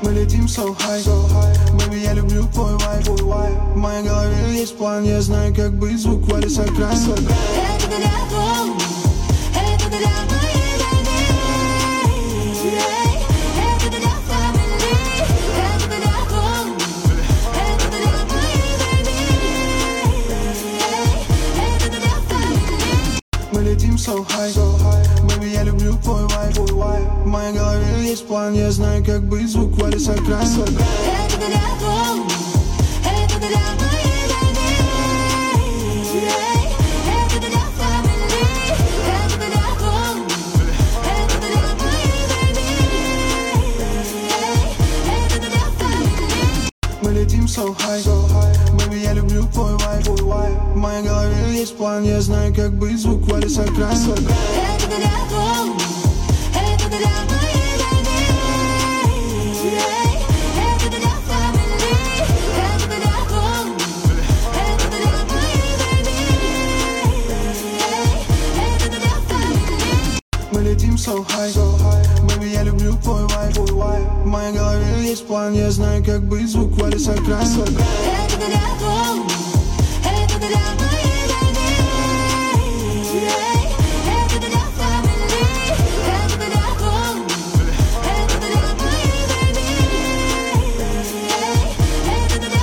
Мы летим so high, baby, я люблю твой вайб. В моей голове есть план, я знаю, как быть, звук вали с окраин. Это для дома, это для моей baby. Это для family, это для дома, это для моей baby. Это для family. Мы летим so high, baby, я люблю твой вайб. В моей голове есть план, я знаю, как быть, звук вали с окраин. Это для дома, это для моей baby. Это для family, это для дома, это для моей baby. Это для family. Мы летим so high, baby, я люблю твой вайб. В моей голове есть план, я знаю, как быть, звук вали с окраин. Это для дома, это для моей baby. Это для family, это для дома, это для моей baby. Это для family. Мы летим so high, baby, я люблю твой вайб. В моей голове есть план, я знаю, как быть, звук вали с окраин. Это для дома, это для